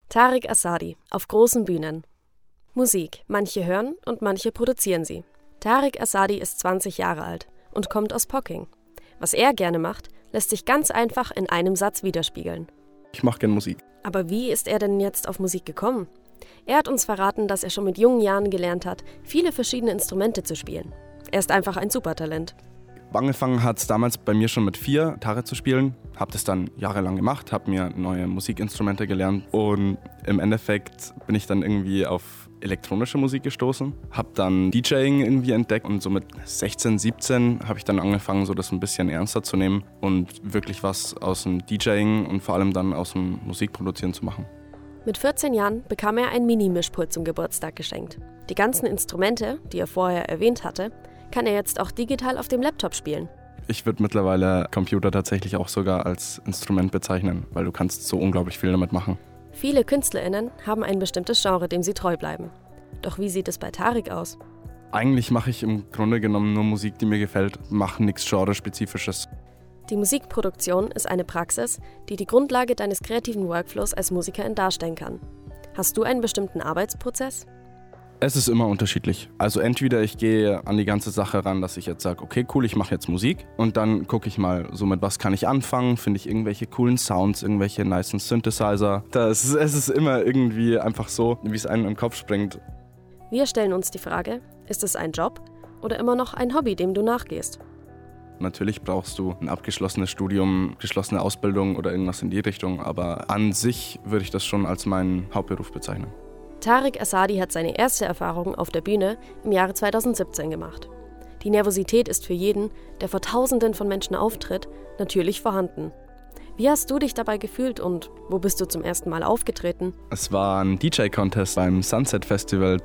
Tarek Assadi auf großen Bühnen. Musik, manche hören und manche produzieren sie. Tarek Assadi ist 20 Jahre alt und kommt aus Pocking. Was er gerne macht, lässt sich ganz einfach in einem Satz widerspiegeln. Ich mache gerne Musik. Aber wie ist er denn jetzt auf Musik gekommen? Er hat uns verraten, dass er schon mit jungen Jahren gelernt hat, viele verschiedene Instrumente zu spielen. Er ist einfach ein Supertalent. Angefangen hat es damals bei mir schon mit 4, Gitarre zu spielen. Habe das dann jahrelang gemacht, habe mir neue Musikinstrumente gelernt und im Endeffekt bin ich dann irgendwie auf elektronische Musik gestoßen. Habe dann DJing irgendwie entdeckt und so mit 16, 17 habe ich dann angefangen, so das ein bisschen ernster zu nehmen und wirklich was aus dem DJing und vor allem dann aus dem Musikproduzieren zu machen. Mit 14 Jahren bekam er ein Mini-Mischpult zum Geburtstag geschenkt. Die ganzen Instrumente, die er vorher erwähnt hatte, kann er jetzt auch digital auf dem Laptop spielen. Ich würde mittlerweile Computer tatsächlich auch sogar als Instrument bezeichnen, weil du kannst so unglaublich viel damit machen. Viele KünstlerInnen haben ein bestimmtes Genre, dem sie treu bleiben. Doch wie sieht es bei Tarek aus? Eigentlich mache ich im Grunde genommen nur Musik, die mir gefällt, mache nichts Genre-Spezifisches. Die Musikproduktion ist eine Praxis, die die Grundlage deines kreativen Workflows als Musikerin darstellen kann. Hast du einen bestimmten Arbeitsprozess? Es ist immer unterschiedlich. Also entweder ich gehe an die ganze Sache ran, dass ich jetzt sage, okay, cool, ich mache jetzt Musik und dann gucke ich mal, so mit was kann ich anfangen, finde ich irgendwelche coolen Sounds, irgendwelche nicen Synthesizer. Es ist immer irgendwie einfach so, wie es einem im Kopf springt. Wir stellen uns die Frage, ist es ein Job oder immer noch ein Hobby, dem du nachgehst? Natürlich brauchst du ein abgeschlossenes Studium, geschlossene Ausbildung oder irgendwas in die Richtung, aber an sich würde ich das schon als meinen Hauptberuf bezeichnen. Tarek Assadi hat seine erste Erfahrung auf der Bühne im Jahre 2017 gemacht. Die Nervosität ist für jeden, der vor Tausenden von Menschen auftritt, natürlich vorhanden. Wie hast du dich dabei gefühlt und wo bist du zum ersten Mal aufgetreten? Es war ein DJ-Contest beim Sunset Festival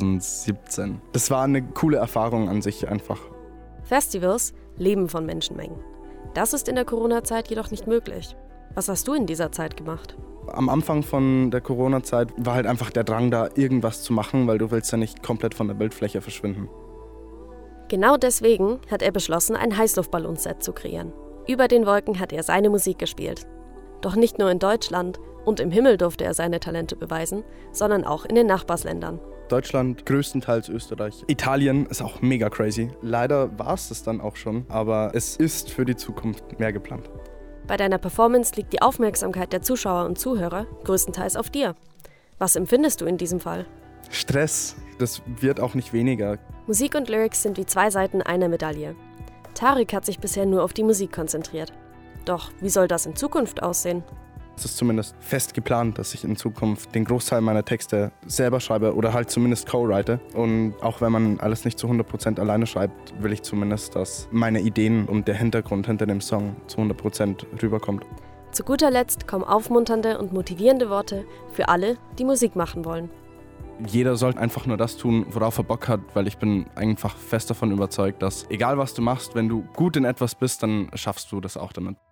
2017. Das war eine coole Erfahrung an sich einfach. Festivals leben von Menschenmengen. Das ist in der Corona-Zeit jedoch nicht möglich. Was hast du in dieser Zeit gemacht? Am Anfang von der Corona-Zeit war halt einfach der Drang da, irgendwas zu machen, weil du willst ja nicht komplett von der Bildfläche verschwinden. Genau deswegen hat er beschlossen, ein Heißluftballonset zu kreieren. Über den Wolken hat er seine Musik gespielt. Doch nicht nur in Deutschland und im Himmel durfte er seine Talente beweisen, sondern auch in den Nachbarländern. Deutschland, größtenteils Österreich. Italien ist auch mega crazy. Leider war es das dann auch schon, aber es ist für die Zukunft mehr geplant. Bei deiner Performance liegt die Aufmerksamkeit der Zuschauer und Zuhörer größtenteils auf dir. Was empfindest du in diesem Fall? Stress, das wird auch nicht weniger. Musik und Lyrics sind wie zwei Seiten einer Medaille. Tarek hat sich bisher nur auf die Musik konzentriert. Doch wie soll das in Zukunft aussehen? Es ist zumindest fest geplant, dass ich in Zukunft den Großteil meiner Texte selber schreibe oder halt zumindest co-write. Und auch wenn man alles nicht zu 100% alleine schreibt, will ich zumindest, dass meine Ideen und der Hintergrund hinter dem Song zu 100% rüberkommt. Zu guter Letzt kommen aufmunternde und motivierende Worte für alle, die Musik machen wollen. Jeder sollte einfach nur das tun, worauf er Bock hat, weil ich bin einfach fest davon überzeugt, dass egal was du machst, wenn du gut in etwas bist, dann schaffst du das auch damit.